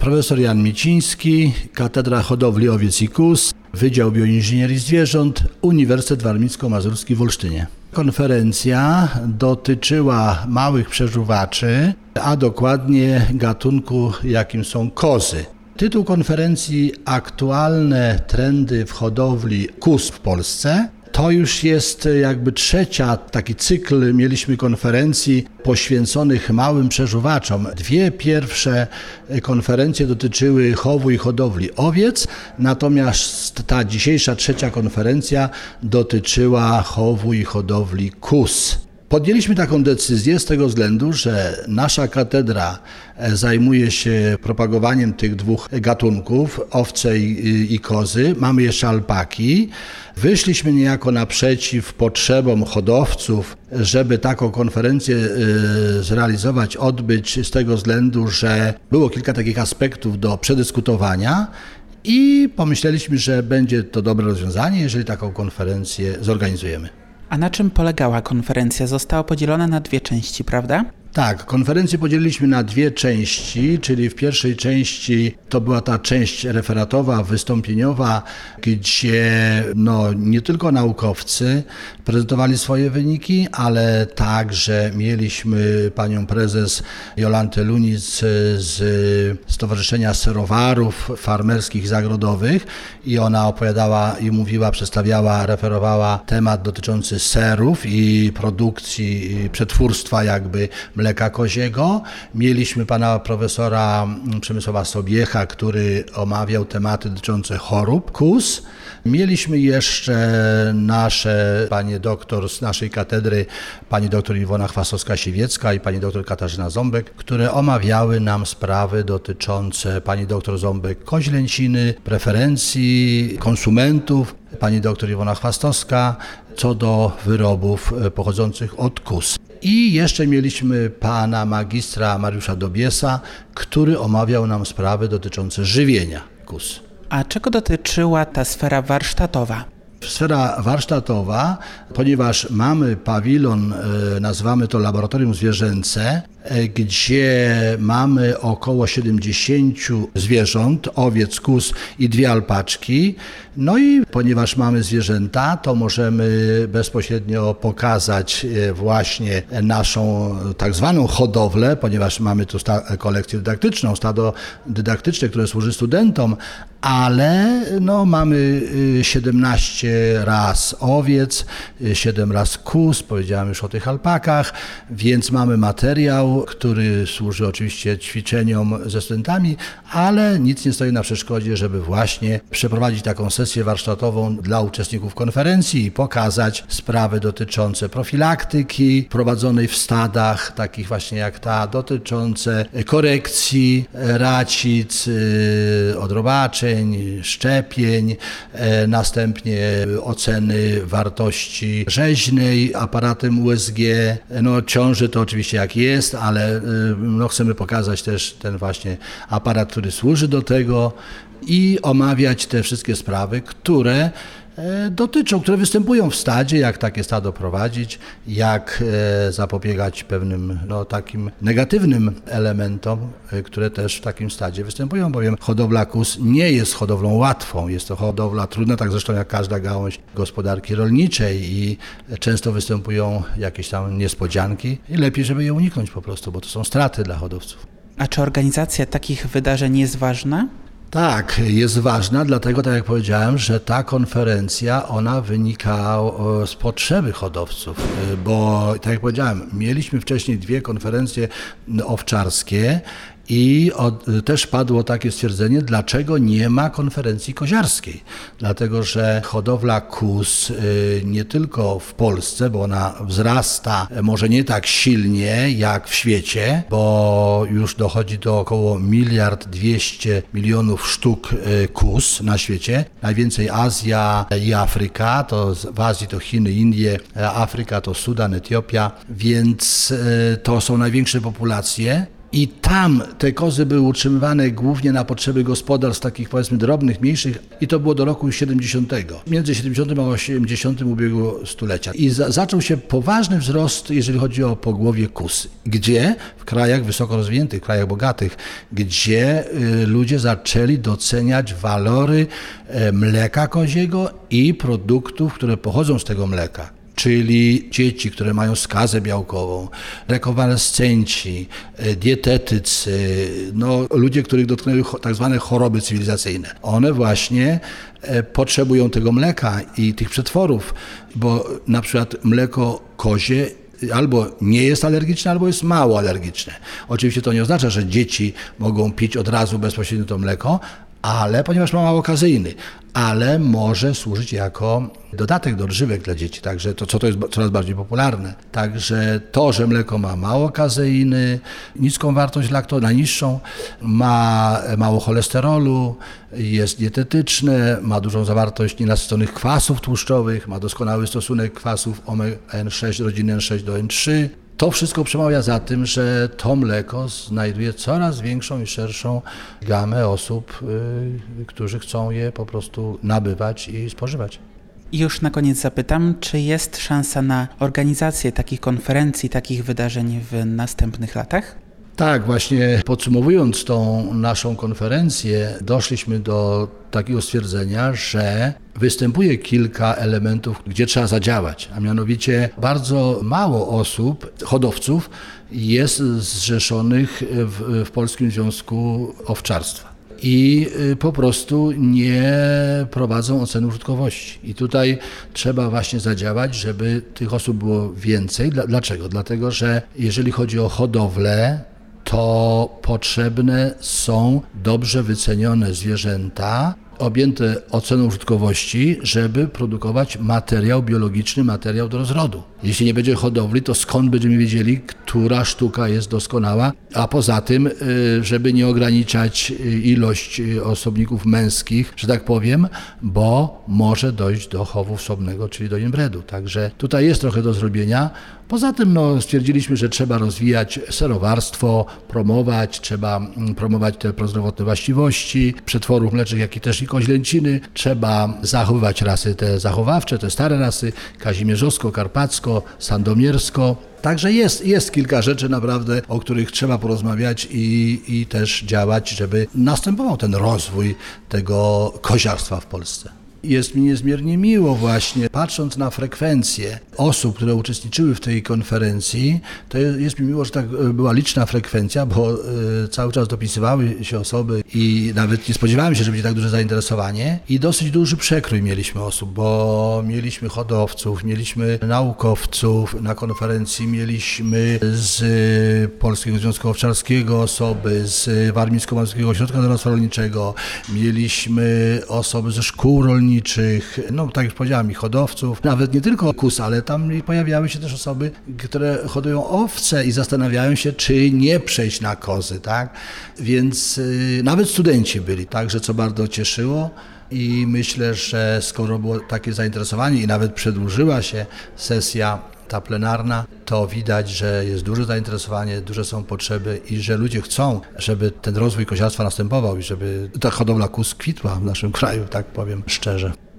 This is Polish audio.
Profesor Jan Miciński, Katedra Hodowli Owiec i Kóz, Wydział Bioinżynierii Zwierząt, Uniwersytet Warmińsko-Mazurski w Olsztynie. Konferencja dotyczyła małych przeżuwaczy, a dokładnie gatunku, jakim są kozy. Tytuł konferencji Aktualne trendy w hodowli kóz w Polsce. To już jest jakby trzecia taki cykl. Mieliśmy konferencji poświęconych małym przeżuwaczom. Dwie pierwsze konferencje dotyczyły chowu i hodowli owiec, natomiast ta dzisiejsza trzecia konferencja dotyczyła chowu i hodowli kóz. Podjęliśmy taką decyzję z tego względu, że nasza katedra zajmuje się propagowaniem tych dwóch gatunków, owce i kozy. Mamy jeszcze alpaki. Wyszliśmy niejako naprzeciw potrzebom hodowców, żeby taką konferencję zrealizować, odbyć z tego względu, że było kilka takich aspektów do przedyskutowania i pomyśleliśmy, że będzie to dobre rozwiązanie, jeżeli taką konferencję zorganizujemy. A na czym polegała konferencja? Została podzielona na dwie części, prawda? Tak, konferencję podzieliliśmy na dwie części, czyli w pierwszej części to była ta część referatowa, wystąpieniowa, gdzie nie tylko naukowcy prezentowali swoje wyniki, ale także mieliśmy panią prezes Jolantę Lunic z Stowarzyszenia Serowarów Farmerskich i Zagrodowych i ona opowiadała i mówiła, przedstawiała, referowała temat dotyczący serów i produkcji, i przetwórstwa jakby mleka koziego. Mieliśmy pana profesora Przemysława Sobiecha, który omawiał tematy dotyczące chorób kóz. Mieliśmy jeszcze panie doktor z naszej katedry, pani doktor Iwona Chwastowska-Siwiecka i pani doktor Katarzyna Ząbek, które omawiały nam sprawy dotyczące pani doktor Ząbek koźlęciny, preferencji konsumentów, pani doktor Iwona Chwastowska co do wyrobów pochodzących od kóz. I jeszcze mieliśmy pana magistra Mariusza Dobiesa, który omawiał nam sprawy dotyczące żywienia kóz. A czego dotyczyła ta sfera warsztatowa? Sfera warsztatowa, ponieważ mamy pawilon, nazywamy to laboratorium zwierzęce, gdzie mamy około 70 zwierząt, owiec, kóz i 2 alpaczki. No i ponieważ mamy zwierzęta, to możemy bezpośrednio pokazać właśnie naszą tak zwaną hodowlę, ponieważ mamy tu kolekcję dydaktyczną, stado dydaktyczne, które służy studentom, ale mamy 17 ras owiec, 7 ras kóz, powiedziałem już o tych alpakach, więc mamy materiał, który służy oczywiście ćwiczeniom ze studentami, ale nic nie stoi na przeszkodzie, żeby właśnie przeprowadzić taką sesję warsztatową dla uczestników konferencji i pokazać sprawy dotyczące profilaktyki prowadzonej w stadach, takich właśnie jak ta, dotyczące korekcji racic, odrobaczeń, szczepień, następnie oceny wartości rzeźnej aparatem USG. Ciąży to oczywiście jak jest, ale chcemy pokazać też ten właśnie aparat, który służy do tego i omawiać te wszystkie sprawy, które które występują w stadzie, jak takie stado prowadzić, jak zapobiegać pewnym takim negatywnym elementom, które też w takim stadzie występują, bowiem hodowla kóz nie jest hodowlą łatwą, jest to hodowla trudna, tak zresztą jak każda gałąź gospodarki rolniczej i często występują jakieś tam niespodzianki i lepiej, żeby je uniknąć po prostu, bo to są straty dla hodowców. A czy organizacja takich wydarzeń jest ważna? Tak, jest ważna, dlatego tak jak powiedziałem, że ta konferencja, ona wynika z potrzeby hodowców, bo tak jak powiedziałem, mieliśmy wcześniej 2 konferencje owczarskie i też padło takie stwierdzenie, dlaczego nie ma konferencji koziarskiej. Dlatego, że hodowla kóz nie tylko w Polsce, bo ona wzrasta może nie tak silnie jak w świecie, bo już dochodzi do około 1,2 miliarda sztuk kóz na świecie. Najwięcej Azja i Afryka, to w Azji to Chiny, Indie, Afryka to Sudan, Etiopia, więc to są największe populacje. I tam te kozy były utrzymywane głównie na potrzeby gospodarstw takich powiedzmy drobnych, mniejszych i to było do roku 70. Między 70. a 80. ubiegłego stulecia. I zaczął się poważny wzrost, jeżeli chodzi o pogłowie kóz. Gdzie? W krajach wysoko rozwiniętych, krajach bogatych, gdzie ludzie zaczęli doceniać walory mleka koziego i produktów, które pochodzą z tego mleka. Czyli dzieci, które mają skazę białkową, rekonwalescenci, dietetycy, ludzie, których dotknęły tak zwane choroby cywilizacyjne. One właśnie potrzebują tego mleka i tych przetworów, bo na przykład mleko kozie albo nie jest alergiczne, albo jest mało alergiczne. Oczywiście to nie oznacza, że dzieci mogą pić od razu bezpośrednio to mleko, ale ponieważ ma mało kazeiny, ale może służyć jako dodatek do odżywek dla dzieci, także to jest coraz bardziej popularne. Także to, że mleko ma mało kazeiny, niską wartość laktozy, najniższą, ma mało cholesterolu, jest dietetyczne, ma dużą zawartość nienasyconych kwasów tłuszczowych, ma doskonały stosunek kwasów omega-N6, rodziny N6 do N3. To wszystko przemawia za tym, że to mleko znajduje coraz większą i szerszą gamę osób, którzy chcą je po prostu nabywać i spożywać. I już na koniec zapytam, czy jest szansa na organizację takich konferencji, takich wydarzeń w następnych latach? Tak, właśnie podsumowując tą naszą konferencję, doszliśmy do takiego stwierdzenia, że występuje kilka elementów, gdzie trzeba zadziałać, a mianowicie bardzo mało osób, hodowców jest zrzeszonych w Polskim Związku Owczarstwa. I po prostu nie prowadzą oceny użytkowości. I tutaj trzeba właśnie zadziałać, żeby tych osób było więcej. Dlaczego? Dlatego, że jeżeli chodzi o hodowlę, to potrzebne są dobrze wycenione zwierzęta, objęte oceną użytkowości, żeby produkować materiał biologiczny, materiał do rozrodu. Jeśli nie będzie hodowli, to skąd będziemy wiedzieli, która sztuka jest doskonała, a poza tym, żeby nie ograniczać ilość osobników męskich, że tak powiem, bo może dojść do chowu wsobnego, czyli do inbredu. Także tutaj jest trochę do zrobienia. Poza tym stwierdziliśmy, że trzeba rozwijać serowarstwo, trzeba promować te prozdrowotne właściwości przetworów mlecznych, jak i też i koźlęciny. Trzeba zachowywać rasy te zachowawcze, te stare rasy, kazimierzowsko, karpacko, sandomiersko. Także jest kilka rzeczy naprawdę, o których trzeba porozmawiać i też działać, żeby następował ten rozwój tego koziarstwa w Polsce. Jest mi niezmiernie miło właśnie, patrząc na frekwencję osób, które uczestniczyły w tej konferencji, to jest mi miło, że tak była liczna frekwencja, bo cały czas dopisywały się osoby i nawet nie spodziewałem się, że będzie tak duże zainteresowanie i dosyć duży przekrój mieliśmy osób, bo mieliśmy hodowców, mieliśmy naukowców na konferencji, mieliśmy z Polskiego Związku Owczarskiego osoby, z Warmińsko-Mazurskiego Ośrodka Doradztwa Rolniczego, mieliśmy osoby ze szkół rolniczych, tak jak powiedziałem, i hodowców, nawet nie tylko kóz, ale tam pojawiały się też osoby, które hodują owce i zastanawiają się, czy nie przejść na kozy, tak? Więc nawet studenci byli, także co bardzo cieszyło. I myślę, że skoro było takie zainteresowanie i nawet przedłużyła się sesja ta plenarna, to widać, że jest duże zainteresowanie, duże są potrzeby i że ludzie chcą, żeby ten rozwój koziarstwa następował i żeby ta hodowla kóz kwitła w naszym kraju, tak powiem szczerze.